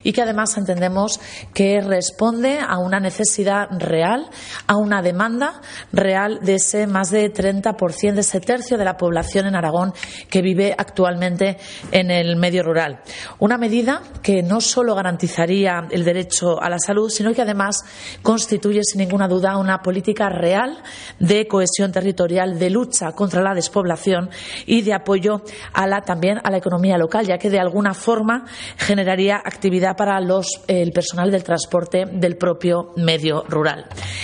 y que además entendemos que responde a una necesidad real, a una demanda real de ese más de 30%, de ese tercio de la población en Aragón que vive actualmente en el medio rural. Una medida que no solo garantizaría el derecho a la salud, sino que además constituye sin ninguna duda una política real de cohesión territorial, de lucha contra la despoblación y de apoyo también a la economía local, ya que de alguna forma generaría actividad para el personal del transporte del propio medio rural.